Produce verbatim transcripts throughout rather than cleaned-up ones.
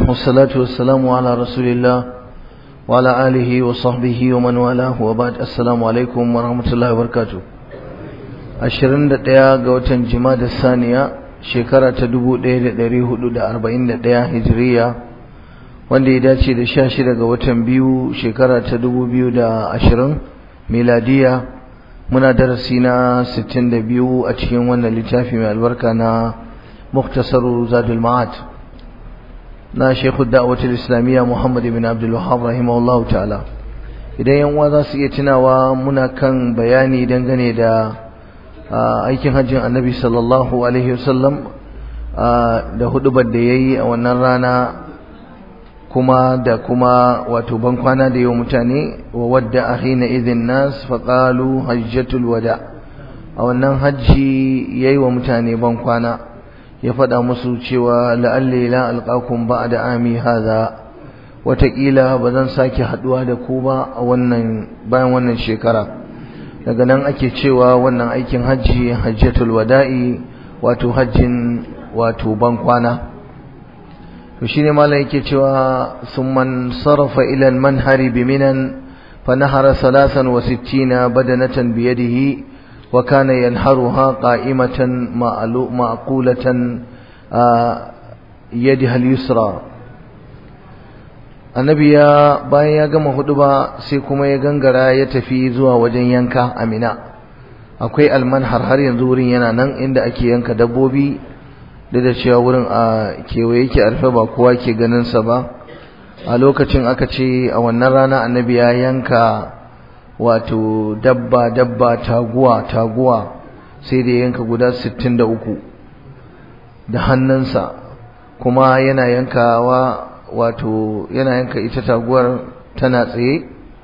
والصلاة والسلام على رسول الله وعلى آله وصحبه ومن والاه وبعد السلام عليكم ورحمة الله وبركاته ashirin da ɗaya ga watan Jumada Saniya shekara ta dubu ɗaya da ɗari hudu da arba'in da ɗaya Hijriya wanda ya dace da sha shida ga watan biyu shekara ta dubu biyu da ashirin miladiya. Muna darasi na sittin da biyu a cikin wannan littafi mai albarka na Mukhtasaru Zadul Ma'ad na Sheikh Da'watul Islamiyya Muhammad ibn Abdul Wahhab rahimahullahu ta'ala. Idan yan uwa za su iya tunawa muna kan bayani dangane da aikin hajjin Annabi sallallahu alaihi wasallam da hudubar da yayi a wannan rana, kuma da kuma wato ban kwana da yau mutane wa wadda ahina idhin nas faqalu hajjatul wada. A wannan hajji yayi wa mutane ban kwana, ya faɗa musu cewa la'alli la alqakum ba'da ami hadha, wataƙila ba zan sake haɗuwa da ku ba a wannan bayan wannan shekara. Daga nan ake cewa wannan aikin hajji hajjatul wada'i, wato hajjin wato ban kwana. to shine malai yake cewa summan sarafa ila al-manhari bi minan fa nahara thalathan wa sittina badanatan bi yadihi wa kana yanharuha qa'imatan ma'lu ma'qulatan yadiha al-yusra. annabi ya bayan ya gama huduba sai kuma ya gangara ya tafi zuwa wajen yanka Amina. akwai al-manhar har yanzu wurin yana nan inda ake yanka dabbobi, da da cewa wurin a kewaye yake arfe ba kowa ke ganin sa ba. A lokacin aka ce a wannan rana annabi ya yanka wato dabba dabba taguwa taguwa sai da yanka guda sittin da uku da hannunsa, kuma yana yankawa wato yana yanka ita taguwar tana tsaye,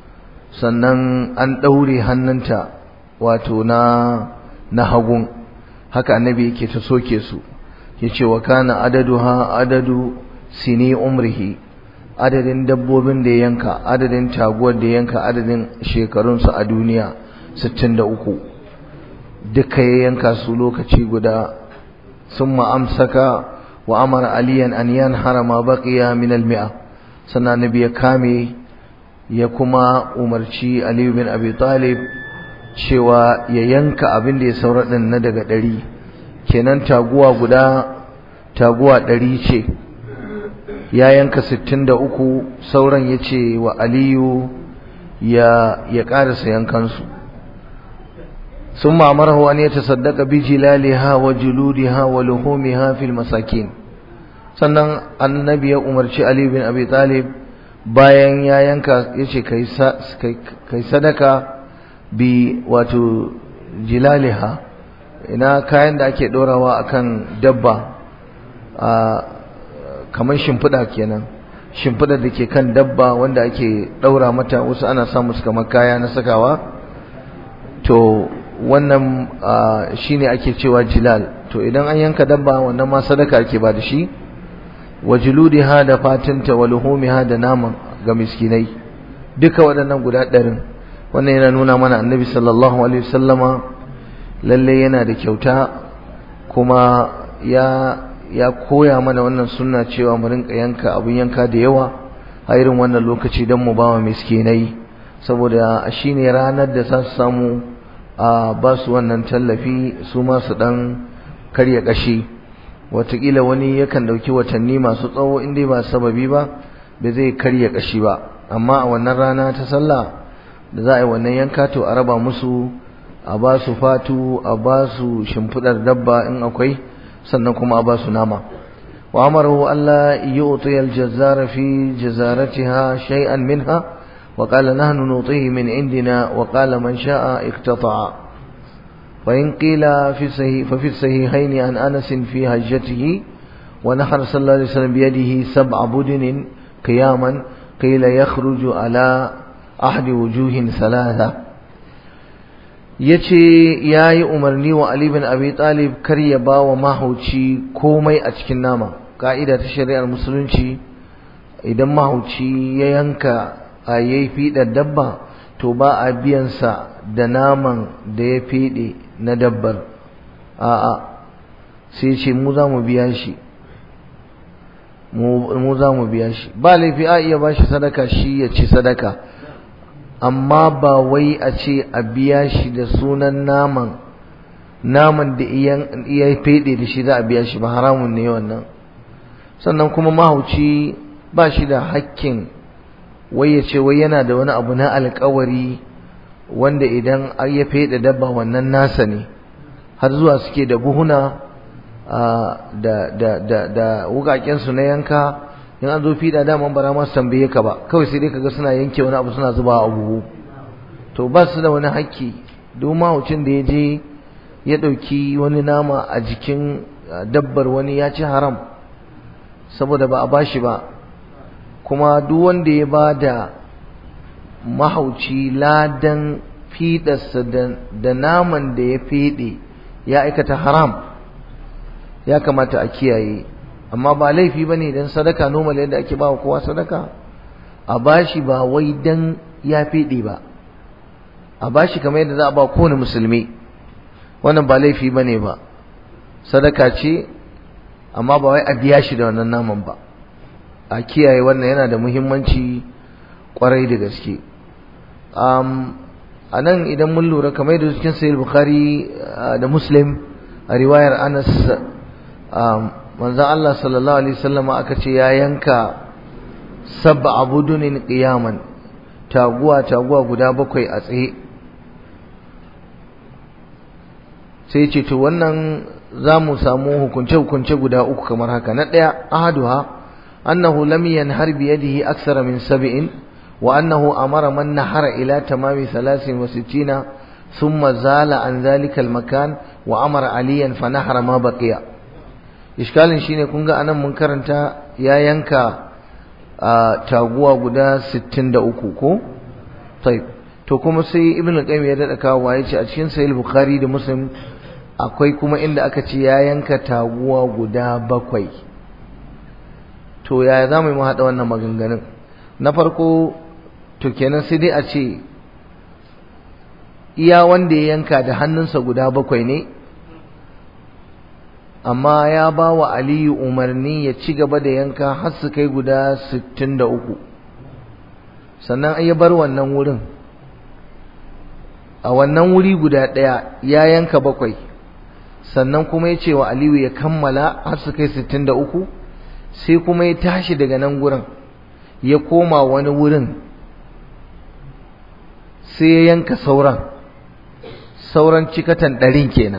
sannan an daure hannunta wato na na hagun, haka annabi yake ta soke su. yace wa kana adaduha adadu sini umrihi, adadin dabbobin da yanka, adadin taguwar da yanka, adadin shekarun su a duniya sittin da uku, duka ya yanka su lokaci guda. summa amsaka wa amara aliyan an yanhara ma baqiya min al-mi'a, sannan nabi ya kame ya kuma umarci Ali bin Abi Talib cewa ya yanka abin da ya saura din na daga ɗari. kenan taguwa guda taguwa ɗari ce, ya yanka sittin da uku, sauran ya ce wa Aliyu ya ya ƙarasa yankansu. sun ma'amarahu an ya tasaddaka bi jilaliha wa juludiha wa luhumiha fil masakin. sannan annabi ya umarci Ali bin Abi Talib bayan ya yanka ya ce kai sadaka bi wato jilaliha, ina kayan da ake dorawa akan dabba, a kamar shimfiɗa kenan, shimfiɗa da ke kan dabba wanda ake ɗaura mata, wasu ana samu su kamar kaya na sakawa, to wannan shine ake cewa jilal. to idan an yanka dabba wannan ma sadaka ake ba da shi. wa juludiha, da fatinta, wa luhumiha, da naman ga miskinai, duka waɗannan guda ɗarin. wannan yana nuna mana annabi sallallahu alaihi wasallama lalle yana da kyauta, kuma ya ya koya mana wannan sunna cewa mu rinka yanka abun yanka da yawa a irin wannan lokaci don mu ba wa miskinai, saboda shine ranar da za su samu a ba su wannan tallafi, su ma su dan karya kashi. Wataƙila wani yakan ɗauki watanni masu tsawo in dai ba sababi ba bai zai karya kashi ba, amma a wannan rana ta sallah da za a yi wannan yanka to a raba musu, a ba su fatu, a ba su shimfidar dabba in akwai, sannan kuma a ba su nama. wa amarahu alla yu'ti al-jazzara fi jazaratiha shay'an minha wa qala nahnu nutihi min indina wa qala man sha'a iqtata'a. fa in qila fi sahih fa fi sahihayn an Anas fi hajjatihi wa nahar sallallahu alaihi wasallam bi yadihi sab'a budinin qiyaman qila yakhruju ala ahdi wujuhin thalatha. ya ce ya yi umarni wa Ali bin Abi Talib kar ya ba wa mahauci komai a cikin nama. Ka'ida ta shari'ar musulunci, idan mahauci ya yanka a yayi fiɗar dabba to ba a biyansa da naman da ya fiɗe na dabbar, a'a sai ce mu za mu biya shi. mu za mu biya shi. Ba laifi a iya bashi sadaka shi ya ci sadaka, amma ba wai a ce a biya shi da sunan naman naman da iya fede da shi za a biya shi ba, haramun ne wannan. Sannan kuma mahauci ba shi da hakkin wai ya ce wai yana da wani abu na alkawari wanda idan ya fede dabba wannan nasa ne, har zuwa suke da buhuna da da da da wukaken su na yanka, in an zo fida daman bara ma su tambaye ka ba, kawai sai dai kaga suna yanke wani abu suna zuba a buhu. To ba su da wani hakki. Duk mahaucin da ya je ya ɗauki wani nama a jikin dabbar wani ya ci haram, saboda ba a bashi ba. Kuma duk wanda ya ba da mahauci ladan fiɗarsa da naman da ya feɗe ya aikata haram, ya kamata a kiyaye. Amma ba laifi ba ne don sadaka normal yadda ake ba wa kowa sadaka a bashi, ba wai don ya feɗe ba, a bashi kamar yadda za a ba kowane musulmi. Wannan ba laifi ba ne ba, sadaka ce, amma ba wai a biya shi da wannan naman ba. A kiyaye wannan, yana da muhimmanci kwarai da gaske. A nan idan mun lura kamar yadda cikin sahih Bukhari da Muslim a riwayar Anas, manzon Allah sallallahu alaihi wasallam aka ce ya yanka sab'a budunin qiyaman, taguwa taguwa guda bakwai a tsaye. Sai ce to wannan za mu samu hukunce hukunce guda uku kamar haka. Na ɗaya, ahaduha annahu lam yanhar bi yadihi aksara min sab'in wa annahu amara man nahara ila tamami thalathin wa sittina thumma zala an dhalika al-makan wa amara aliyan fa nahara ma baqiya. Iskalin shine kun ga anan mun karanta ya yanka taguwa guda sittin da uku ko? Tayyib. To kuma sai Ibn al-Qayyim ya dada kawo ya ce a cikin Sahih Bukhari da Muslim akwai kuma inda aka ce ya yanka taguwa guda bakwai. To yaya za mu yi mu haɗa wannan maganganun? Na farko, to kenan sai dai a ce iya wanda ya yanka da hannunsa guda bakwai ne, amma ya ba wa Aliyu umarni ya ci gaba da yanka har su kai guda sittin da uku, sannan ya bar wannan wurin. A wannan wuri guda ɗaya ya yanka bakwai, sannan kuma ya ce wa Aliyu ya kammala har su kai sittin da uku, sai kuma ya tashi daga nan gurin ya koma wani wurin sai ya yanka sauran sauran cikatan ɗarin kenan,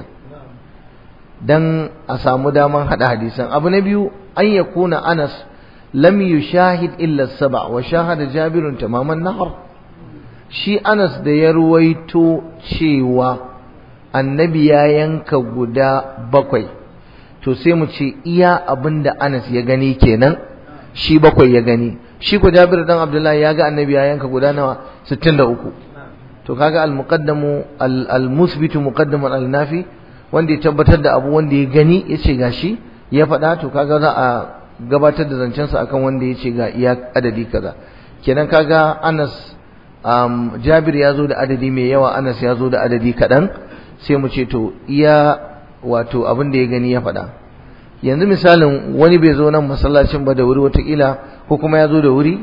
dan a samu daman hada hadisan. Abu na biyu, an yakuna Anas lam yushahid illa sab'a wa shahada Jabirun tamaman nahar. Shi Anas da ya ruwaito cewa annabi ya yanka guda bakwai, to sai mu ce iya abinda Anas ya gani kenan, shi bakwai ya gani. Shi ko Jabir dan Abdullahi ya ga annabi ya yanka guda nawa? sittin da uku. To kaga al-muqaddamu al-musbitu muqaddaman al-nafi, wanda ya tabbatar da abu wanda ya gani ya ce gashi ya faɗa, to kaga za a gabatar da zancensa akan wanda ya ce ga iya adadi kaza. Kenan kaga Anas um, Jabir ya zo da adadi mai yawa, Anas ya zo da adadi kaɗan, sai mu ce to iya wato abin da ya gani ya faɗa. Yanzu misalin wani bai zo nan masallacin ba da wuri watakila, ko kuma ya zo da wuri,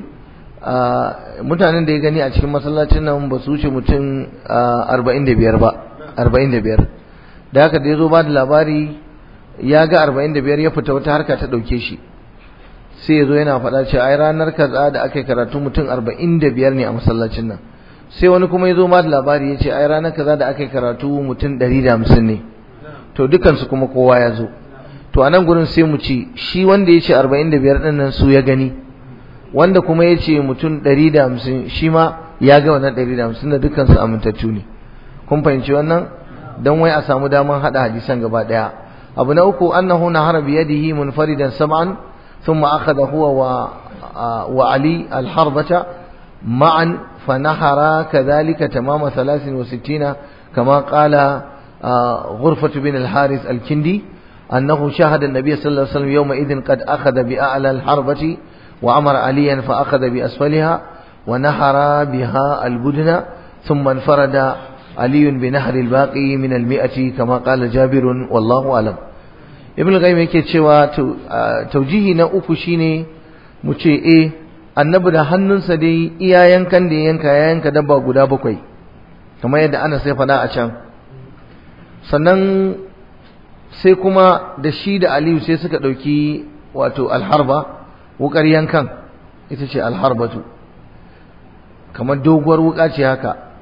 mutanen da ya gani a cikin masallacin nan ba su wuce mutum arba'in da biyar ba, arba'in da biyar. Da haka da ya zo ba da labari ya ga arba'in da biyar, ya fita wata harka ta ɗauke shi, sai ya zo yana faɗa ce ai ranar kaza da aka yi karatu mutum arba'in da biyar ne a masallacin nan. Sai wani kuma ya zo ba da labari ya ce ai ranar kaza da aka yi karatu mutum ɗari da hamsin ne. To dukansu kuma kowa ya zo. To a nan gurin sai mu ci shi wanda ya ce arba'in da biyar ɗin nan su ya gani, wanda kuma ya ce mutum ɗari da hamsin shi ma ya ga wannan ɗari da hamsin, da dukansu amintattu ne. Kun fahimci wannan? Dan wai a samu daman hada hadisan gaba daya. Abu na uku, annahu nahara bi yadihi munfaridan sab'an thumma akhadha huwa wa wa Ali al-harbata ma'an fa nahara kadhalika tamama thalathin wa sittina kama qala Ghurfatu bin al-Harith al-Kindi annahu shahada an-nabiy sallallahu alaihi wasallam yawma idhin qad akhadha bi a'la al-harbati wa amara Aliyan fa akhadha bi asfaliha wa nahara biha al-budna thumma infarada علي بنهر الباقي من المئة كما قال جابر والله أعلم. ibn al-qayyim yake cewa taujihi na uku shine mu ce eh annabi da hannunsa dai iya yankan da yanka ya yanka dabba guda bakwai kamar yadda ana sai fada a can sannan sai kuma da shi da Aliyu sai suka dauki wato alharba wukar yankan ita ce alharbatu kamar doguwar wuka ce haka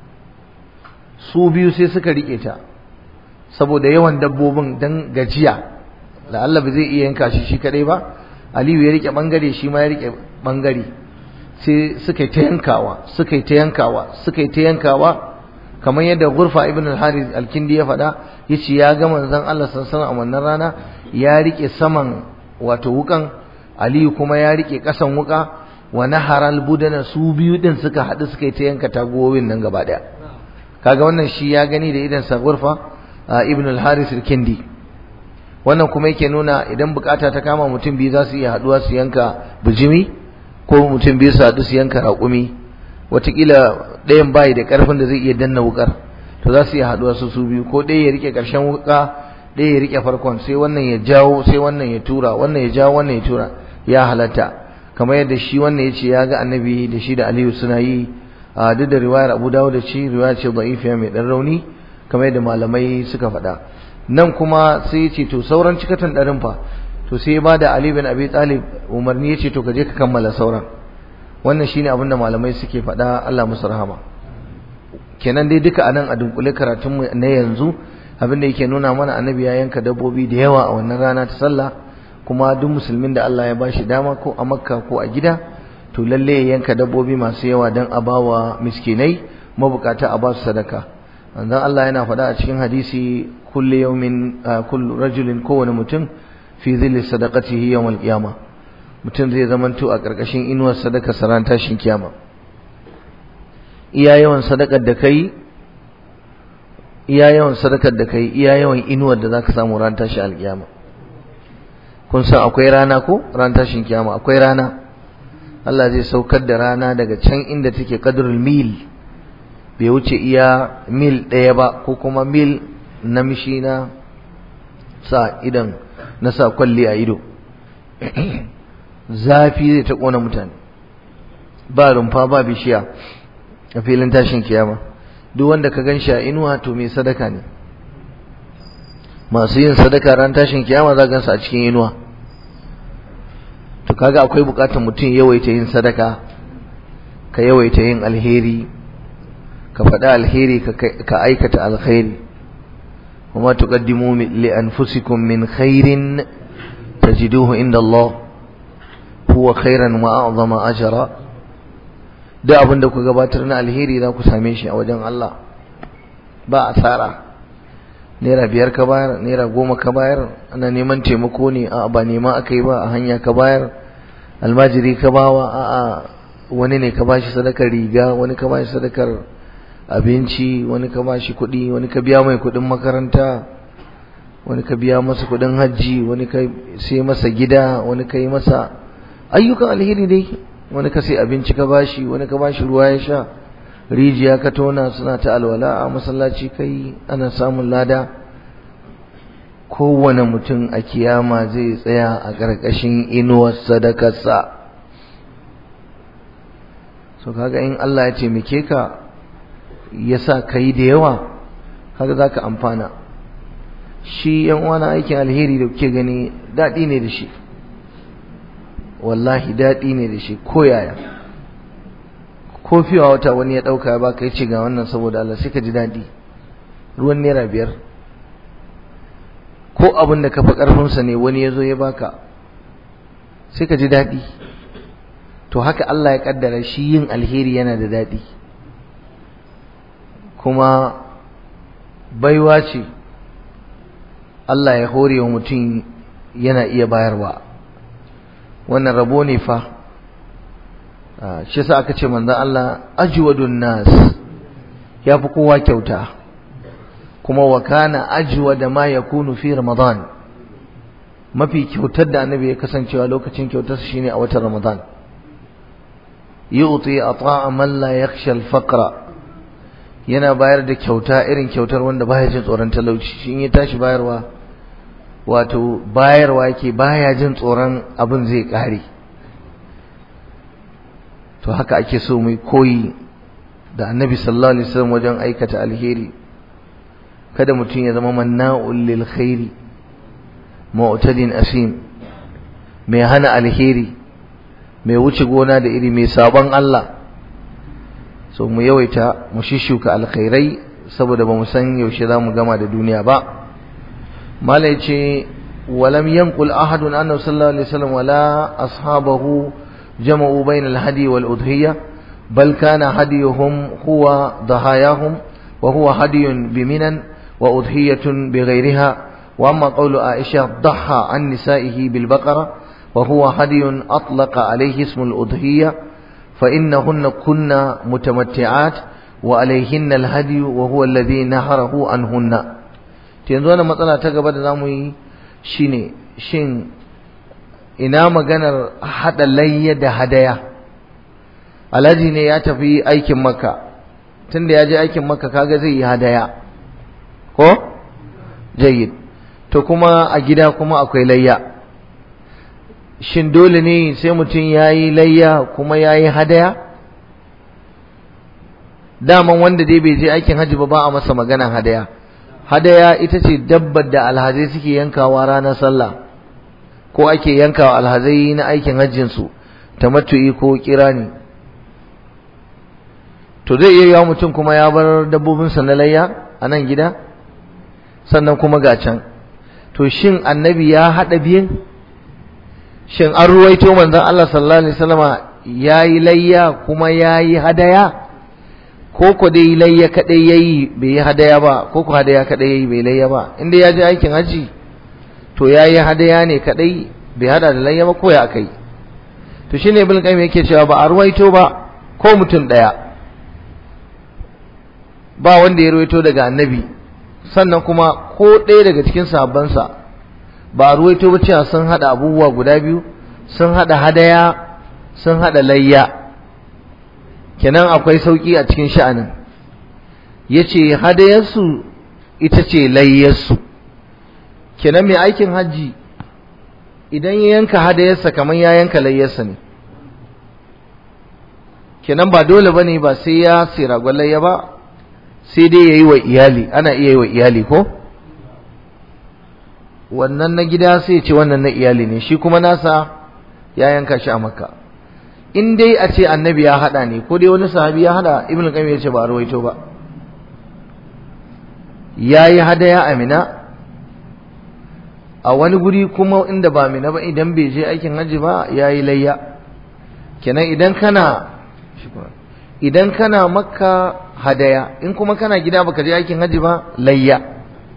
su biyu sai suka rike ta saboda yawan dabbobin dan gajiya da Allah ba zai iya yanka shi shi kadai ba Aliyu ya rike bangare shi ma ya rike bangare sai suka yi ta yankawa suka yi ta yankawa suka yi ta yankawa kamar yadda Ghurfa ibn al-Harith al-Kindi ya faɗa yace ya ga manzon Allah sallallahu alaihi wasallam a wannan rana ya rike saman wato wukan Aliyu kuma ya rike kasan wuka wa naharal budana su biyu din suka haɗu suka yi ta yanka tagowin nan gaba daya kaga wannan shi ya gani da idan sa Ghurfa ibn al-Harith al-Kindi wannan kuma yake nuna idan bukata ta kama mutum biyu za su iya haduwa su yanka bijimi ko mutum biyu su haɗu su yanka raƙumi wataƙila ɗayan bayi da ƙarfin da zai iya danna wukar to za su iya haduwa su su biyu ko ɗaya ya rike ƙarshen wuka ɗaya ya rike farkon sai wannan ya jawo sai wannan ya tura wannan ya jawo wannan ya tura ya halatta kamar yadda shi wannan ya ce ya ga annabi da shi da Aliyu suna yi a duk da riwayar Abu Dawud da shi riwaya ce da'ifiya mai ɗan rauni kamar yadda malamai suka faɗa nan kuma sai ya ce to sauran cikatan ɗarin fa to sai ya bada Ali bin Abi Talib umarni ya ce to ka je ka kammala sauran wannan shine abin da malamai suke faɗa Allah musu rahama kenan dai duka anan a dunkule karatun mu na yanzu abin da yake nuna mana annabi ya yanka dabbobi da yawa a wannan rana ta sallah kuma duk musulmin da Allah ya bashi dama ko a Makka ko a gida to lalle ya yanka dabbobi masu yawa dan a bawa miskinai mabukata a ba su sadaka manzon Allah yana faɗa a cikin hadisi kullu yawmin kullu rajulin kowane mutum fi dhilli sadaqatihi yawm al-qiyamah mutum zai zamanto a karkashin inuwar sadaka saran tashin kiyama iya yawan sadakar da kai iya yawan sadakar da kai iya yawan inuwar da zaka samu ran tashin al-qiyama kun san akwai rana ko ran tashin kiyama akwai rana Allah zai saukar da rana daga can inda take qadrul mil bai wuce iya mil ɗaya ba ko kuma mil na mishi na sa idan na sa kwalli a ido zafi zai ta kona mutane ba rumfa ba bishiya a filin tashin kiyama duk wanda ka ganshi a inuwa to mai sadaka ne masu yin sadaka ran tashin kiyama za gansu a cikin inuwa to kaga akwai bukatar mutum yawaita yin sadaka ka yawaita yin alheri ka faɗa alheri ka aikata alkhairi وما تقدموا لأنفسكم من خير تجدوه عند الله هو خيرا وأعظم أجرا da abin da ku gabatar na alheri za ku same shi a wajen Allah ba asara naira biyar ka bayar naira goma ka bayar ana neman taimako ne a ba nema aka yi ba a hanya ka bayar almajiri ka bawa a a wani ne ka bashi sadakar riga wani ka bashi sadakar abinci wani ka bashi kuɗi wani ka biya mai kuɗin makaranta wani ka biya masa kuɗin hajji wani ka sai masa gida wani ka yi masa ayyukan alheri dai wani ka sai abinci ka bashi wani ka bashi ruwa ya sha rijiya ka tona suna ta alwala a masallaci kai ana samun lada kowane mutum a kiyama zai tsaya a ƙarƙashin inuwar sadakarsa so kaga in Allah ya taimake ka ya sa ka yi da yawa kaga za ka amfana shi yan uwana aikin alheri da kuke gani daɗi ne da shi wallahi daɗi ne da shi ko yaya ko fiwa wata wani ya ɗauka ya baka ya ce ga wannan saboda Allah sai ka ji daɗi ruwan naira biyar ko abin da ka fi ƙarfinsa ne wani ya zo ya baka sai ka ji daɗi to haka Allah ya ƙaddara shi yin alheri yana da daɗi kuma baiwa ce Allah ya hore wa mutum yana iya bayarwa wannan rabo ne fa shi yasa aka ce manzon Allah ajwadun nas yafi kowa kyauta kuma wa kana ajwada ma yakunu fi ramadan mafi kyautar da annabi ya kasancewa lokacin kyautarsa shine a watan ramadan yu'ti ata'a man la yakhsha al-faqra yana bayar da kyauta irin kyautar wanda baya jin tsoron talauci shi in ya tashi bayarwa wato bayarwa yake baya jin tsoron abin zai kare. To haka ake so mu koyi da annabi sallallahu alaihi wasallam wajen aikata alheri. kada mutum ya zama manna'ul lil khairi mu'tadin asim, mai hana alheri, mai wuce gona da iri, mai sabon Allah. So mu yawaita mu shishuka alkhairai saboda ba mu san yaushe za mu gama da duniya ba. malai ce walam yanqul ahadun annahu sallallahu alaihi wasallam wala ashabahu jama'u bainal hadi wal udhiyya bal kana hadiyuhum huwa dahayahum wa huwa hadiyun biminan wa udhiyatun bighayriha. wa amma qawlu aisha dhaha an nisa'ihi bil baqara wa huwa hadiyun atlaqa alayhi ismu al udhiyya fa innahunna kunna mutamatti'at wa alayhinna al hadi wa huwa alladhi naharahu anhunna. yanzu wannan matsala ta gaba da zamu yi shine shin ina maganar hada layya da hadaya. Alhaji ne ya tafi aikin Makka, tunda ya je aikin Makka kaga zai yi hadaya ko jayyid, to kuma a gida kuma akwai layya. Shin dole ne sai mutum yayi layya kuma yayi hadaya? Daman wanda dai bai je aikin haji ba ba a masa maganar hadaya. Hadaya ita ce dabbar da alhazai suke yankawa ranar sallah, ko ake yankawa alhazai na aikin hajjinsu tamattu'i ko kirani. To zai iya yawa mutum kuma ya bar dabbobinsa na layya a nan gida sannan kuma ga can. To shin annabi ya haɗa biyun? Shin an ruwaito manzon Allah sallallahu alaihi wasallama yayi layya kuma yayi hadaya? ko ko dai layya kadai yayi bai yi hadaya ba, ko ko hadaya kadai yayi bai layya ba? Inda ya je aikin haji to yayi hadaya ne kadai bai hada da layya ba, ko ya kai? To shine ibn qayyim yake cewa ba a ruwaito ba ko mutum daya, ba wanda ya ruwaito daga annabi, sannan kuma ko ɗaya daga cikin sahabbansa ba a ruwaito ba cewa sun hada abubuwa guda biyu, sun hada hadaya sun hada layya. Kenan akwai sauki a cikin sha'anin. Yace hadayarsu ita ce layyarsu. Kenan mai aikin haji idan ya yanka hadayarsa kamar ya yanka layyarsa ne. Kenan ba dole bane ba sai ya sai ragon layya ba, sai dai yayi wa iyali. Ana iya yi wa iyali ko? Wannan na gida sai ya ce wannan na iyali ne, shi kuma nasa ya yanka shi a Makka. In dai a ce annabi ya hada ne, ko dai wani sahabi ya hada, ibn qayyim ya ce ba rawaito ba. Yayi hadaya Amina, a wani guri kuma inda ba Amina ba, idan bai je aikin haji ba yayi layya. Kenan idan kana idan kana Makka hadaya, in kuma kana gida baka je aikin haji ba layya.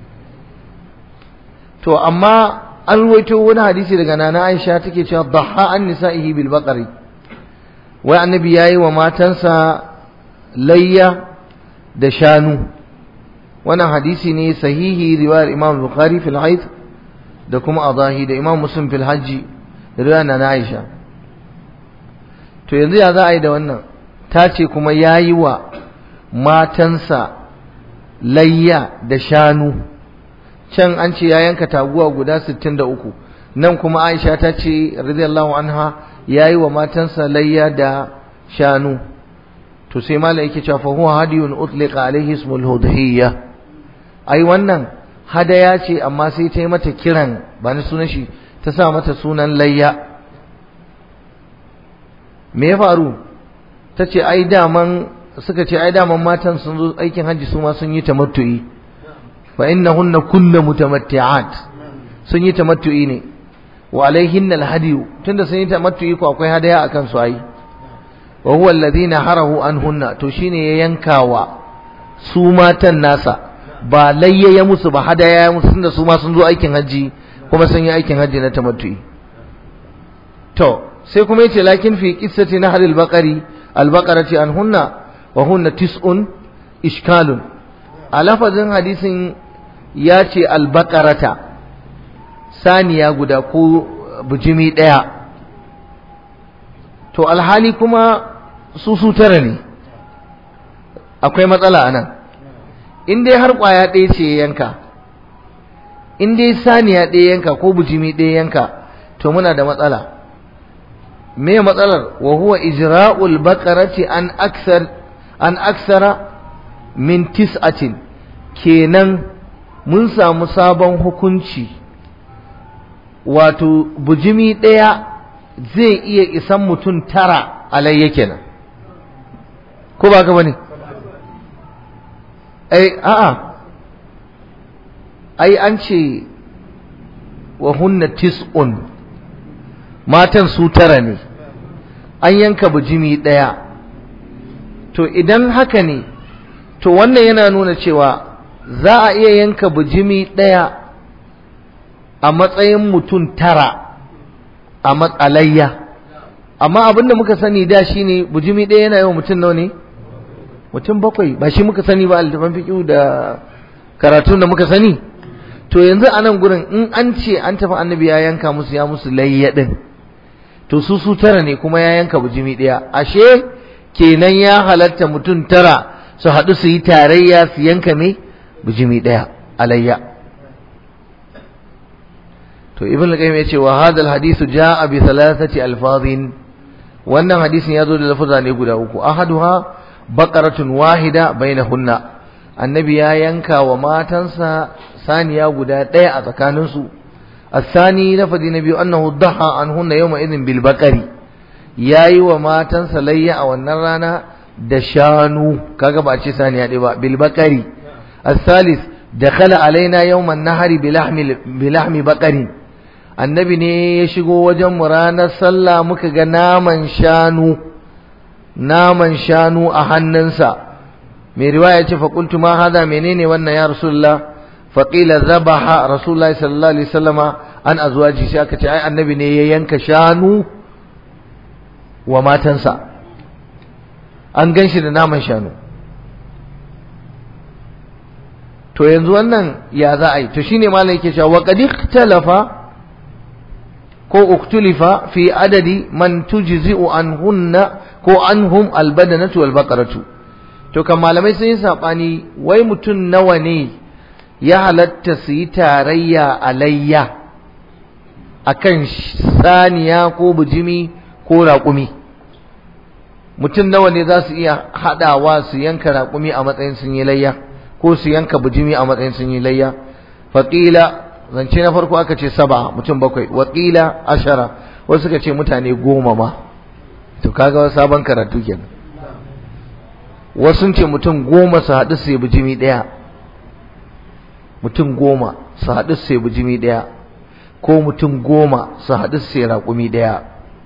To amma an rawaito wani hadisi daga nana Aisha take cewa dhaha an nisa'ihi bil baqari, wai annabi yayi wa matansa layya da shanu. Wannan hadisi ne sahihi, riwayar Imam Bukhari fil Haid da kuma Adahi, da Imam Muslim fil Hajji, da riwayar Nana Aisha. To yanzu ya za a yi da wannan? Ta ce kuma yayi wa matansa layya da shanu. Can an ce ya yanka taguwa guda sittin da uku, nan kuma Aisha ta ce radiyallahu anha yayi wa matansa layya da shanu. To sai malai yake cewa fa huwa hadiyun utliqa alaihi ismul udhiyya. Ai wannan hadaya ce amma sai ta yi mata kiran, ba ni sunan shi, ta sa mata sunan layya. Me ya faru? Ta ce ai daman suka ce ai daman matan sun zo aikin haji su ma sun yi tamattu'i, fa innahunna kunna mutamatti'at, sun yi tamattu'i ne. wa alaihinna alhadiyu, tunda sun yi tamattu'i ko akwai hadaya akan su ai. wa huwa alladhi naharahu anhunna, to shine ya yankawa su matan nasa, ba layya ya musu ba, hadaya ya musu, tunda su ma sun zo aikin haji kuma sun yi aikin haji na tamattu'i. To sai kuma yace lakin fi qissati nahr al-baqari al-baqarati anhunna wa hunna tis'un ishkalun. A lafazin hadisin ya ce al-baqarata, saniya guda ko bujimi ɗaya, to alhali kuma su su tara ne. Akwai matsala anan. In dai har ƙwaya ɗaya ce yanka, in dai saniya ɗaya yanka ko bujimi ɗaya yanka to muna da matsala. me matsalar? wa huwa ijra'ul baqarati an aksar an aksara min tis'atin, kenan mun samu sabon hukunci, wato bujimi ɗaya zai iya isan mutum tara alayya kenan, ko ba ka bane? ai a'a ai an ce wa hunna tis'un, matan su tara ne, an yanka bujimi ɗaya. To idan haka ne, to wannan yana nuna cewa za a iya yanka bujimi ɗaya a matsayin mutum tara a matsalayya. Amma abinda muka sani da shi ne bujimi ɗaya yana yawan mutum nawa ne? Mutum bakwai. Ba shi muka sani ba a littafin fiqh da karatun da muka sani. To yanzu a nan gurin in an ce an tafi annabi ya yanka musu ya musu layya din, to su su tara ne kuma ya yanka bujimi ɗaya, ashe kenan ya halatta mutum tara su haɗu su yi tarayya su yanka me bujimi ɗaya alayya. to ibn al-qayyim ya ce wa hadal hadithu jaa bi thalathati alfazin, wannan hadisin ya zo da lafaza ne guda uku. ahaduha baqaratun wahida bainahunna, annabi ya yanka wa matansa saniya guda ɗaya a tsakaninsu. الثاني لفظ النبي أنه ضحى عنهن يومئذ بالبقر، yayi wa matansa layya a wannan rana da shanu, kaga ba a ce saniya ɗaya ba, bil baqari. الثالث دخل علينا يوم النهر بلحم بلحم بقر, annabi ne ya shigo wajen mu ranar sallah muka ga naman shanu naman shanu a hannunsa. mai riwaya ce fa qultu ma hada, menene wannan ya rasulullah? faƙila zabaha rasulullahi sallallahu alaihi wasallama an azwaji, sai aka ce ai annabi ne ya yanka shanu wa matansa, an ganshi da naman shanu. to yanzu wannan ya za a yi? to shine malai yake cewa wa qad ikhtalafa ko uktulifa fi adadi man tujzi'u anhunna ko anhum albadanatu wal baqaratu. to kan malamai sun yi sabani wai mutun nawa ne ya halatta su yi tarayya alayya akan saniya ko bujimi ko raƙumi. mutum nawa ne za su iya haɗawa su yanka raƙumi a matsayin sun yi layya ko su yanka bujimi a matsayin sun yi layya? faƙila, zance na farko aka ce saba, mutum bakwai. waƙila ashara, wasu suka ce mutane goma ma. to kaga sabon karatu kenan. wasu sun ce mutum goma su haɗu su yi bujimi ɗaya, mutum goma su haɗu su yi bujimi ɗaya, ko mutum goma su haɗu su yi raƙumi ɗaya.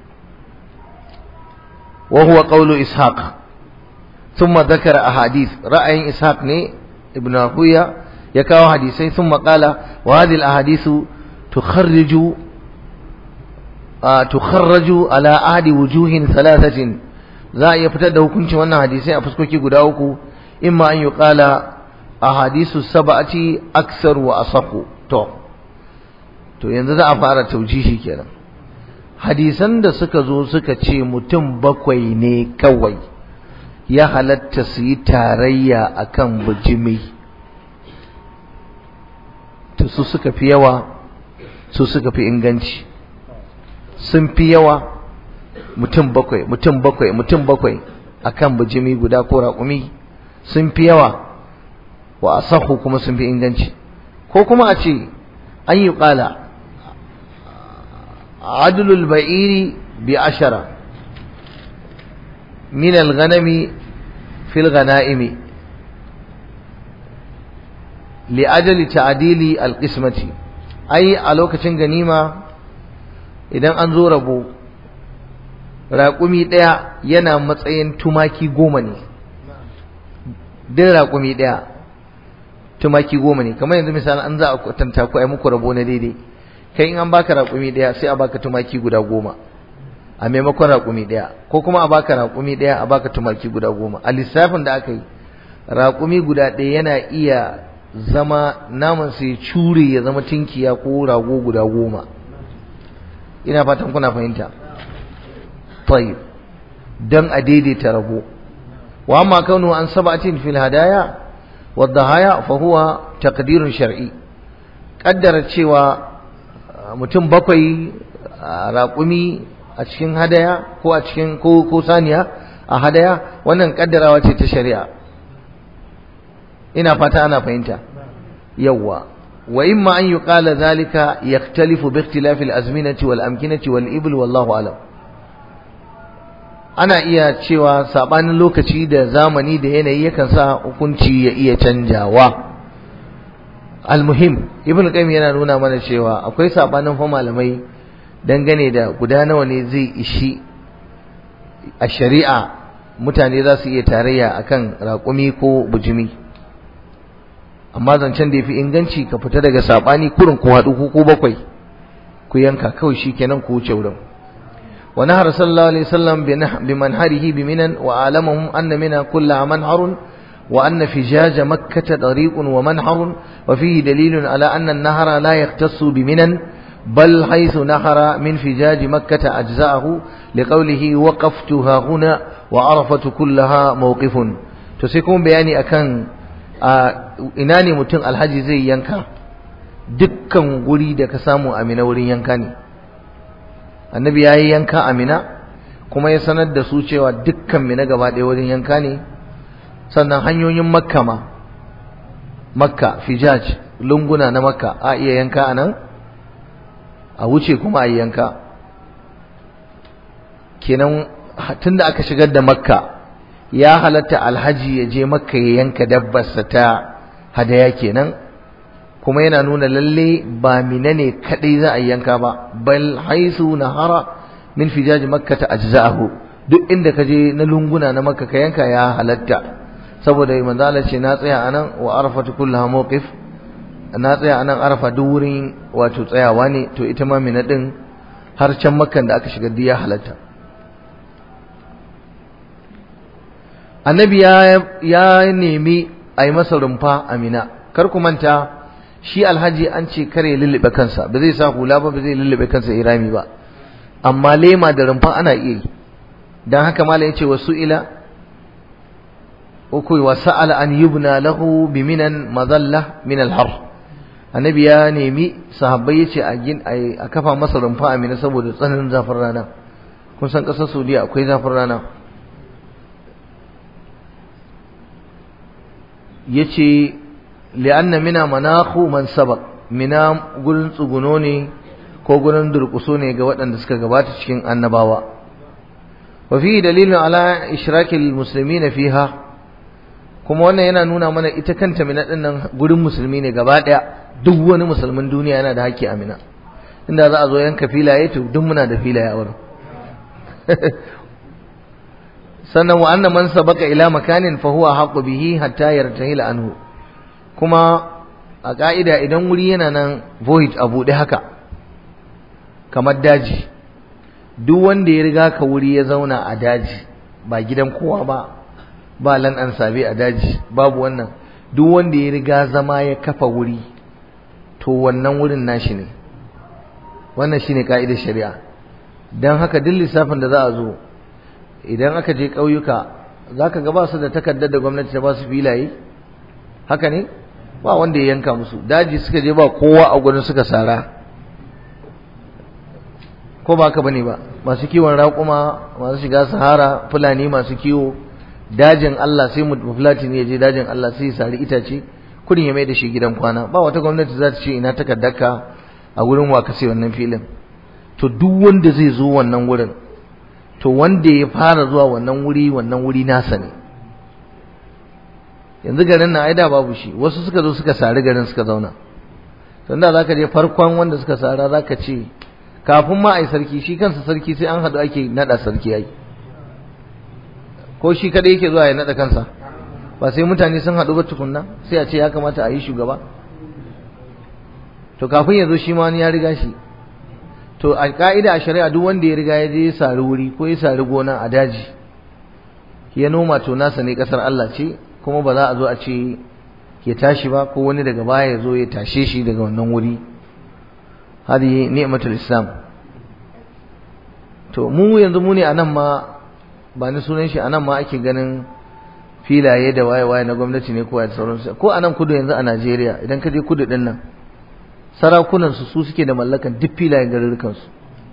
wa huwa qawlu ishaq thumma dhakara ahadith, ra'ayin ishaq ne ibn Rahuya ya kawo hadisai. thumma qala wa hadhihi al-ahadithu tukharriju tukharraju ala ahadi wujuhin thalathatin, za a iya fitar da hukuncin wannan hadisai a fuskoki guda uku. imma an yuqala ahadisu sab'ati aksar wa asaqu. to to yanzu za a fara taujihi kenan. hadisan da suka zo suka ce mutum bakwai ne kawai ya halatta su yi tarayya akan bujimi, to su suka fi yawa, su suka fi inganci. sun fi yawa mutum bakwai mutum bakwai mutum bakwai akan bujimi guda ko raƙumi, sun fi yawa, wa asahu kuma sun fi inganci. ko kuma a ce an yi ƙala adlul ba'iri bi ashara min al-ghanami fil ghanaimi li ajali ta'dili al-qismati. ai a lokacin ganima idan an zo rabo, raƙumi ɗaya yana matsayin tumaki goma ne. din raƙumi ɗaya tumaki goma ne. kamar yanzu misali an za a kwatanta ku ai muku rabo na daidai, kai in an baka raƙumi ɗaya sai a baka tumaki guda goma a maimakon raƙumi ɗaya, ko kuma a baka raƙumi ɗaya a baka tumaki guda goma. a lissafin da aka yi, raƙumi guda ɗaya yana iya zama naman sai cure ya zama tinkiya ko rago guda goma. ina fatan kuna fahimta. tayyib, dan a daidaita rabo. wa amma kaunu an sab'atin fil hadaya wad dahaya fa huwa taqdirun shar'i. kaddara cewa mutum bakwai raƙumi a cikin hadaya ko a cikin ko ko saniya a hadaya, wannan kaddarawa ce ta shari'a. ina fata ana fahimta. yawwa wa imma an yuqala zalika yaktalifu bi ikhtilafi al-azminati wal amkinati wal ibl wallahu alam. ana iya cewa sabanin lokaci da zamani da yanayi yakan sa hukunci ya iya canjawa. almuhim ibn qayyim yana nuna mana cewa akwai sabanin fa malamai dangane da guda nawa ne zai ishi a shari'a mutane za su iya tarayya akan raƙumi ko bujumi. amma zancen da yafi inganci ka fita daga sabani kurin ku haɗu ku bakwai ku yanka kawai shikenan ku wuce wurin. wa nahara sallallahu alaihi wasallam bi manharihi bi minan wa alamahum anna mina kullu manharun wa anna fijaja makkah tariqun wa manharun wa fihi dalilun ala anna an-nahara la yahtassu bi minan bal haythu nahara min fijaji makkah ajza'ahu liqawlihi waqaftuha huna wa arafatu kullaha mawqifun. to sai kuma bayani akan ina ne mutum alhaji zai yanka. dukkan guri da ka samu amina wurin yanka ne. annabi ya yi yanka amina kuma ya sanar da su cewa dukkan mina gaba ɗaya wurin yanka ne. sannan hanyoyin makka ma, makka fijaj lunguna na makka a iya yanka a nan a wuce kuma a yi yanka. kenan tunda aka shigar da makka ya halatta alhaji ya je makka ya yanka dabbarsa ta hadaya kenan. kuma yana nuna lalle ba mina ne kadai za a yanka ba, bal haisu nahara min fijaji makka ta ajza'ahu. duk inda ka je na lunguna na makka ka yanka ya halatta, saboda manzo Allah ce na tsaya anan wa arafatu kullaha mawqif, na tsaya anan arafa duk wurin wato tsayawa ne. to ita ma mina din har can makkan da aka shiga ya halatta. annabi ya ya nemi a yi masa rumfa a mina. kar ku manta shi alhaji an ce kare lullube kansa, ba zai sa hula ba, ba zai lullube kansa irami ba, amma lema da rumfa ana iya yi. dan haka malam yace wasu ila uku wa sa'ala an yubna lahu bi minan madalla min al-har. annabi ya nemi sahabbai yace a gin a kafa masa rumfa a mina saboda tsananin zafin rana. kun san kasar Saudiya akwai zafin rana. yace li'anna mina manahu man sabaq, mina gurin tsuguno ne ko gurin durkuso ne ga waɗanda suka gabata cikin annabawa. wa fi dalilun ala ishrakil muslimin fiha, kuma wannan yana nuna mana ita kanta mina din nan gurin musulmi ne gaba daya. duk wani musulmin duniya yana da haƙƙi a mina. inda za a zo yanka filaye to duk muna da filaye a wurin. sannan wa anna man sabaka ila makanin fa huwa haqqu bihi hatta yartahila anhu. kuma a ka'ida idan wuri yana nan void a buɗe haka kamar daji, duk wanda ya riga ka wuri ya zauna a daji, ba gidan kowa ba, ba lan an sabe a daji, babu wannan, duk wanda ya riga zama ya kafa wuri to wannan wurin nashi ne. wannan shine ka'idar shari'a. dan haka duk lissafin da za a zo idan aka je ƙauyuka zaka ga ba su da takardar da gwamnati ta ba su filaye, haka ne, ba wanda ya yanka musu. daji suka je ba kowa a gurin suka sara, ko ba ka bane ba. masu kiwon raƙuma, masu shiga sahara, fulani masu kiwo, dajin Allah sai mu fulati ne ya je dajin Allah sai ya sari itace kudin ya mai da shi gidan kwana. ba wata gwamnati za ta ce ina takardarka a gurin wa ka sai wannan filin. to duk wanda zai zo wannan wurin, to wanda ya fara zuwa wannan wuri, wannan wuri nasa ne. yanzu garin nan ai da babu shi, wasu suka zo suka sari garin suka zauna. to da zaka je farkon wanda suka sara zaka ce kafin ma ai sarki, shi kansa sarki sai an hadu ake nada sarki ai, ko shi kadai yake zuwa ya nada kansa, ba sai mutane sun hadu ba tukunna sai a ce ya kamata a yi shugaba. to kafin ya zo shi ma wani ya riga shi. to a ka'ida a shari'a duk wanda ya riga ya je ya sari wuri ko ya sari gona a daji ya noma, to nasa ne, kasar Allah ce, kuma ba za a zo a ce ya tashi ba, ko wani daga baya ya zo ya tashe shi daga wannan wuri. hadi ni'matul islam. to mu yanzu mu ne anan ma, ba ni sunan shi, anan ma ake ganin filaye da waye waye na gwamnati ne ko ya sauransu. ko anan kudu yanzu a Najeriya idan ka je kudu din nan sarakunansu su suke da mallakan duk filayen garurukansu,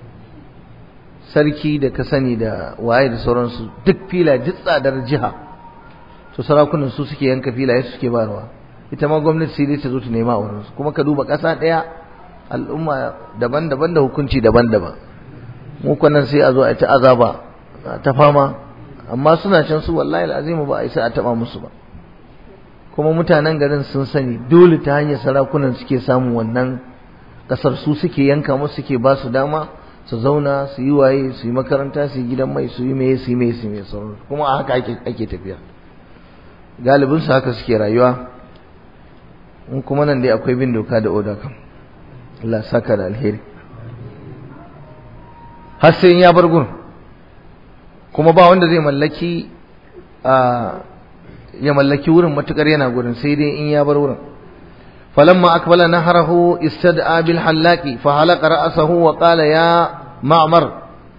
sarki da ka sani da waye da sauransu, duk filaye duk tsadar jiha to sarakunan su suke yanka filaye suke bayarwa, ita ma gwamnati sai dai ta zo ta nema a wurinsu. Kuma ka duba ƙasa ɗaya al'umma daban-daban da hukunci daban-daban, mu kwanan sai a zo a ta azaba ta fama, amma suna can su wallahi al'azimu ba a isa a taɓa musu ba. Kuma mutanen garin sun sani dole ta hanyar sarakunan suke samun wannan ƙasar, su suke yanka musu, suke ba su dama su zauna su yi waye, su yi makaranta, su yi gidan mai, su yi meye su yi meye su yi sauran, kuma a haka ake ake tafiya. Galibin su haka suke rayuwa. In kuma nan dai akwai bin doka da oda kan Allah saka da alheri. Har sai ya bar gun, kuma ba wanda zai mallaki a ya mallaki wurin matukar yana gurin, sai dai in ya bar wurin. فلما أقبل نهره استدعى بالحلاق فحلق رأسه وقال يا معمر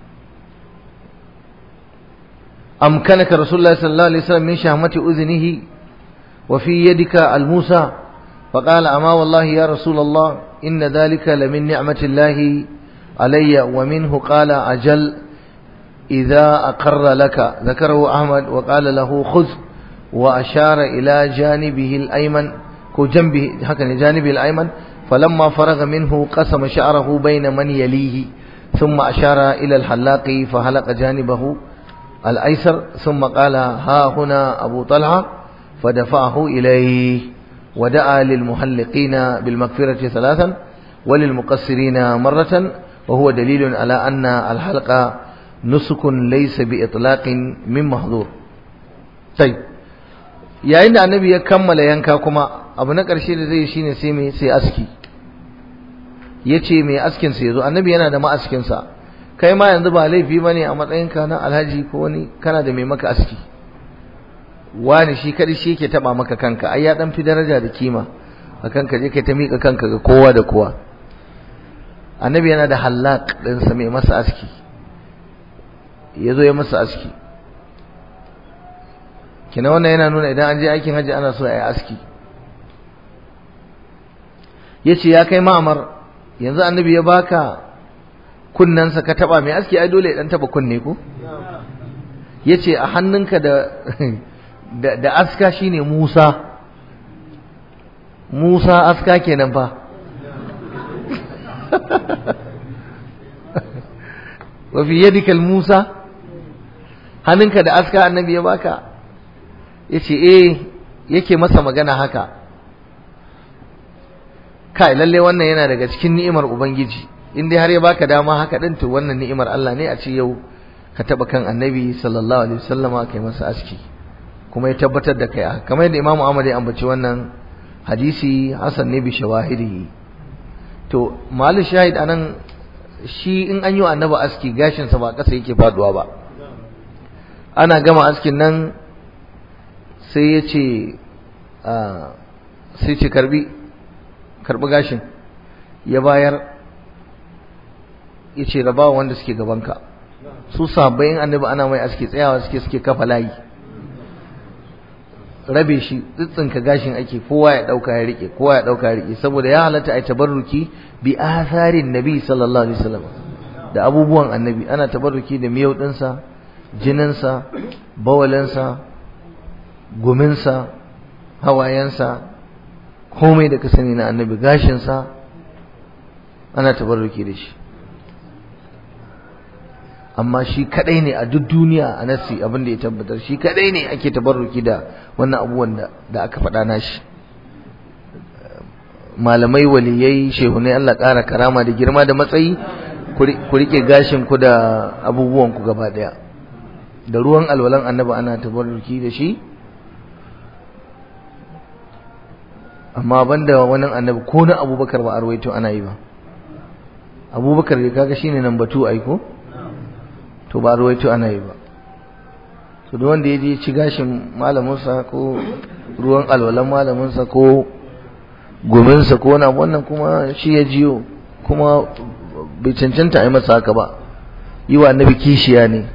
أمكنك رسول الله صلى الله عليه وسلم من شهمة أذنه وفي يدك الموسى؟ فقال أما والله يا رسول الله إن ذلك لمن نعمة الله علي ومنه. قال أجل إذا أقر لك. ذكره أحمد وقال له خذ، وأشار إلى جانبه الأيمن جنبه هكذا جانبه الأيمن، فلما فرغ منه قسم شعره بين من يليه، ثم أشار إلى الحلاق فحلق جانبه الأيسر، ثم قال ها هنا أبو طلحة، فدفعه إليه، ودعا للمحلقين بالمغفرة ثلاثا وللمقصرين مرة، وهو دليل على أن الحلق نسك ليس بإطلاق من محظور. طيب، yayin da annabi ya kammala yanka kuma abu na ƙarshe da zai shine sai mai sai aski. Yace mai askin sa yazo, annabi yana da ma'askin sa, kai ma yanzu ba laifi bane a matsayin ka na alhaji ko wani kana da mai maka aski, wani shi kadai shi yake taba maka kanka, ai ya dan fi daraja da kima akan ka je kai ta mika kanka ga kowa da kowa. Annabi yana da hallaq din sa mai masa aski, yazo ya masa aski. Kina wannan yana nuna idan an je aikin haji ana so a yi aski. Yace ya kai Ma'mar, yanzu annabi ya baka kunnansa ka taba mai aski, ai dole ya dan taba kunne ko? Yace a hannunka da da, da aska shine Musa. Musa aska kenan fa. Wa fi yadika Musa, hannunka da aska annabi ya baka. Yace eh, yake masa magana haka. Kai lalle wannan yana daga cikin ni'imar ubangiji, in dai har ya baka dama haka din to wannan ni'imar Allah ne a ce yau ka taba kan annabi sallallahu alaihi wasallama kai masa aski, kuma ya tabbatar da kai kamar yadda Imam Ahmad ya ambaci wannan hadisi hasan ne bi shawahidihi. To malin shahid anan, shi in an yi annabi aski gashin sa ba kasa yake faduwa ba. Ana gama askin nan sai ya ce sai ce karbi karbi gashin, ya bayar, ya ce raba wanda suke gabanka. Su sahabbai in annabi ana mai aski tsayawa suke suke kafa layi, rabe shi tsitsinka gashin ake, kowa ya dauka ya rike, kowa ya dauka ya rike, saboda ya halatta ai tabarruki bi atharin nabi sallallahu alaihi wasallam, da abubuwan annabi. Ana tabarruki da miyau dinsa, jininsa, bawalansa, guminsa, hawayensa, komai da ka sani na annabi, gashinsa ana tabarruki da shi. Amma shi kadai ne a duk duniya a nasi abin da ya tabbatar, shi kadai ne ake tabarruki da wannan abubuwan da, da aka faɗa nashi. Malamai, waliyai, shehunai, Allah ƙara karama da girma da matsayi, ku rike gashin ku da abubuwan ku gaba daya. Da ruwan alwalan annabi ana tabarruki da shi, amma banda wannan annabi ko na Abubakar ba a rawaito ana yi ba. Abubakar da kaga shine number two ai ko, to ba a rawaito ana yi ba. To duk wanda yaje ci gashin malamin sa ko ruwan alwalan malamin sa ko gumin sa ko wani wannan kuma shi ya jiyo, kuma bai cancanta ai masa haka ba, yi wa annabi kishiya ne.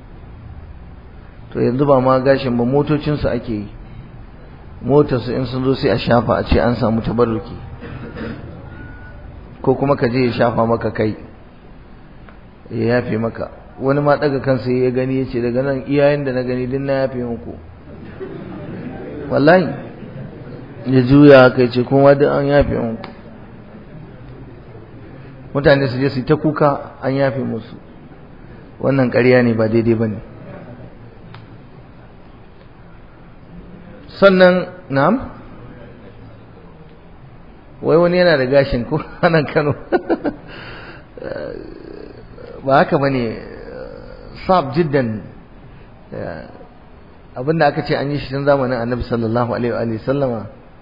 To yanzu ba ma gashin ba, motocin su ake yi, motarsu in sun zo sai a shafa a ce an samu tabarruki. ko kuma ka je ya shafa maka kai ya yafe maka. Wani ma daga kansa ya gani ya ce daga nan iyayen da na gani din na yafe muku wallahi, ya juya kai ce kuma duk an yafe muku. Mutane su je su ta kuka an yafe musu, wannan ƙarya ne, ba daidai ba ne. Sannan na'am, wai wani yana da gashin ko anan Kano ba haka bane, sab jiddan. Abinda aka ce an yi shi tun zamanin Annabi sallallahu alaihi wa sallama,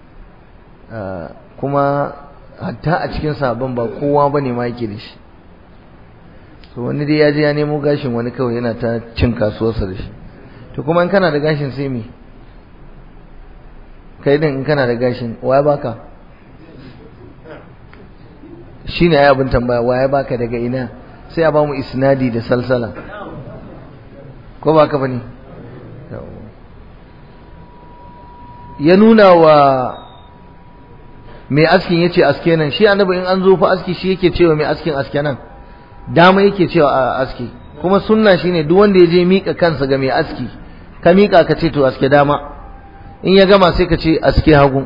kuma hatta a cikin sahabban ba kowa bane ma yake da shi. To wani dai ya je ya nemo gashin wani kawai yana ta cin kasuwarsa da shi. To kuma in kana da gashin sai me? Kai din in kana da gashin waye baka? Shine ai abin tambaya, waye baka daga ina? Sai a ba mu isnadi da salsala, ko baka bane? Ya nuna wa mai askin yace aske nan. Shi annabi in an zo fa aski shi yake cewa mai askin aske nan, dama yake cewa a aski. Kuma sunna shine duk wanda ya je mika kansa ga mai aski, ka mika ka ce to aske dama, in ya gama sai ka ce aske hagu.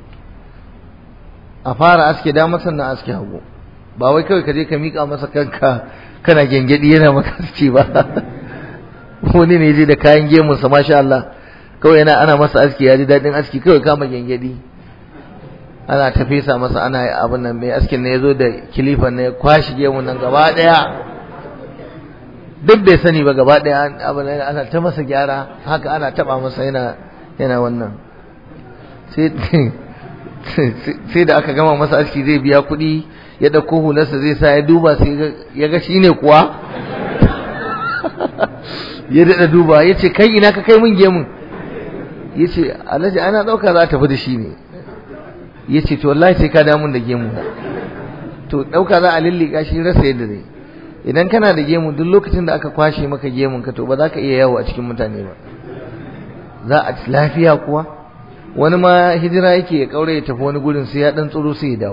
A fara aske dama sannan aske hagu, ba wai kawai ka je ka mika masa kanka kana gengedi yana maka aski ba. Wani ne je da kayan gemun sa masha Allah, kawai yana ana masa aski ya ji dadin aski, kawai kama gengedi ana ta fesa masa, ana abin nan. Mai askin ne yazo da kilifan ne ya kwashi gemun nan gaba daya, duk bai sani ba gaba daya abin nan, ana ta masa gyara haka, ana taba masa yana yana wannan. Sai sai da aka gama masa aski zai biya kuɗi, ya dauko hularsa zai sa, ya duba sai ya ga shine kuwa. Ya dada duba ya ce kai ina ka kai mun gemun? Ya ce Alhaji ana dauka za ta tafi da shi ne. Ya ce to wallahi sai ka damun da gemu. To dauka za a lillika shi, rasa yadda zai. Idan kana da gemu duk lokacin da aka kwashe maka gemun ka to ba za ka iya yawo a cikin mutane ba. Za a lafiya kuwa? Wani ma hijira yake ya kaure ya tafi wani gurin sai ya dan tsoro sai ya dawo.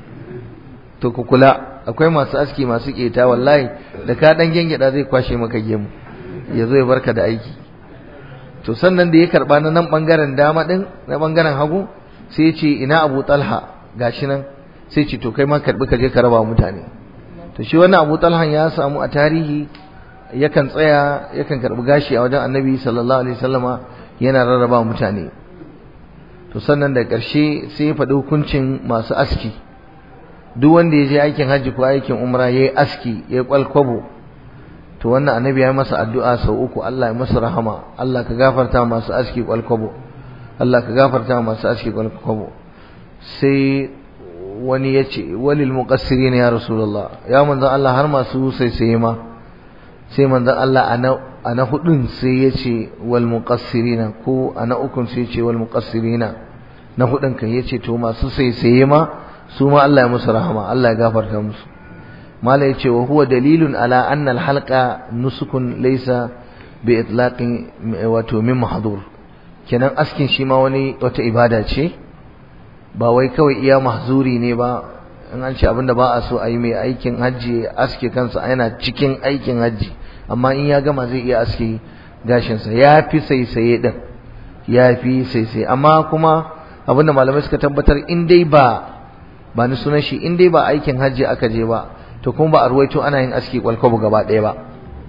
To ku kula, akwai masu aski masu keta wallahi, da ka dan gengeda zai kwashe maka gemu ya zo ya barka da aiki. To sannan da ya karba na nan bangaren dama din, na bangaren hagu, sai ya ce ina Abu Talha gashi nan, sai ce to kai ma karbi ka je ka raba mutane. To shi wannan Abu Talha ya samu a tarihi yakan tsaya yakan karbi gashi a wajen Annabi sallallahu alaihi wasallama yana rarraba mutane. To sannan da ƙarshe sai ya faɗi hukuncin masu aski. Duk wanda ya je aikin hajji ko aikin umra yayi aski, yayi kwalkwabo, to wannan Annabi ya masa addu'a sau uku, Allah ya masa rahama, Allah ka gafarta masu aski kwalkwabo, Allah ka gafarta masu aski kwalkwabo. Sai wani ya ce walil muqassirin ya rasulullah, ya manzon Allah har masu saisaye ma. Sai manzon Allah ana ana hudun sai ya ce wal muqassirina, ko ana ukun sai ya ce wal muqassirina, na hudun kan ya ce to masu saisaye ma su ma Allah ya musu rahama, Allah ya gafarta musu. Mala yace wa huwa dalilun ala anna al-halqa nusukun laysa bi itlaqin wato min mahdhur. Kenan askin shi ma wani wata ibada ce, ba wai kawai iya mahzuri ne ba. In an ce abinda ba a so a yi mai aikin hajji aske kansa yana cikin aikin hajji, amma in ya gama zai iya aske gashinsa, ya fi saisaye din, ya fi saisaye. Amma kuma abinda malamai suka tabbatar, in dai ba ba ni sunan shi, in dai ba aikin hajji aka je ba, to kuma ba a ruwaito ana yin aski kwalkwabo gaba ɗaya ba.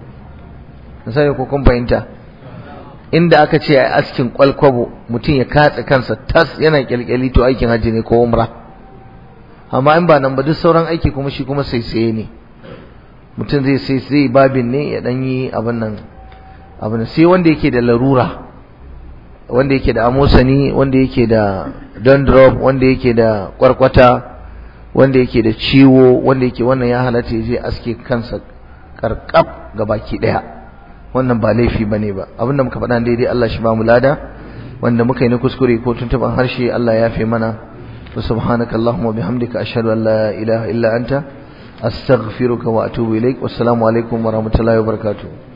Misali ko kun fahimta, inda aka ce ai askin kwalkwabo mutum ya katse kansa tas yana kyalkyali, to aikin hajji ne ko umra. Amma in ba nan ba duk sauran aiki kuma shi kuma saisaye ne, mutum zai sai sai babin ne ya dan yi abin nan abin. Sai wanda yake da larura, wanda yake da amosani, wanda yake da dandruff, wanda yake da kwarkwata, wanda yake da ciwo, wanda yake wannan ya halatta ya je aske kansa karkab gabaki daya, wannan ba laifi bane ba. Abinda muka faɗa daidai Allah shi ba mu lada, wanda muka yi na kuskure ko tuntuban harshe Allah ya yafe mana. wa subhanaka allahumma bihamdika ashhadu an la ilaha illa anta astaghfiruka wa atubu ilaik. Wassalamu alaikum wa rahmatullahi wa barakatuh.